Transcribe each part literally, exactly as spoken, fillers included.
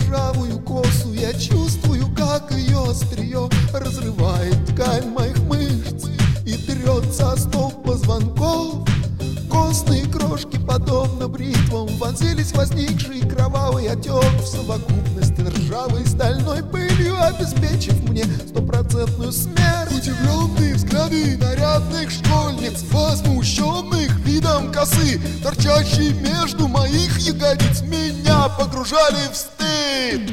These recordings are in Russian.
ржавую косу. Я чувствую, как ее острие разрывает ткань моих мышц и трется о столб позвонков. Костные крошки, подобно бритвам, вонзились в возникший кровавый отек, в совокупности ржавой стальной пылью, обеспечив мне стопроцентную смерть. Удивленные взгляды нарядных школьниц, возмущенных видом косы, торчащей между моих ягодиц, меня погружали в стыд.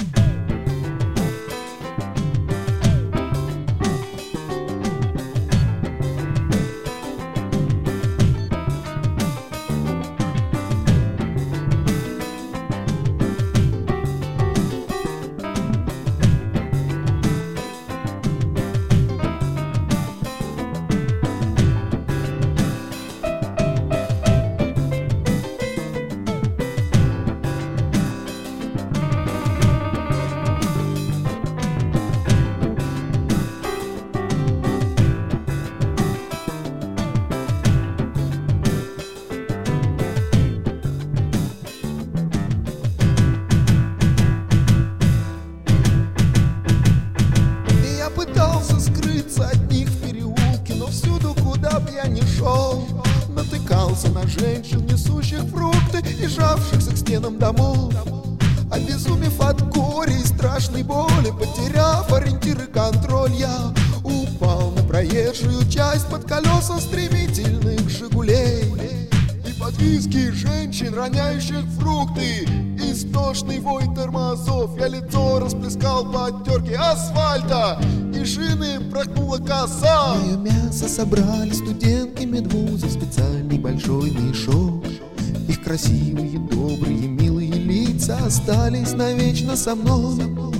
Пытался скрыться от них в переулке, но всюду, куда б я ни шел, натыкался на женщин, несущих фрукты и жавшихся к стенам домов. Обезумев от горя и страшной боли, потеряв ориентир и контроль, я упал на проезжую часть под колеса стремительных «Жигулей». И под визги женщин, роняющих фрукты, истошный вой тормозов, я лицо расплескал в подтерке асфальта, и шины проткнула коса. Мое мясо собрали студентки медвуза в специальный большой мешок. Их красивые, добрые, милые лица остались навечно со мной.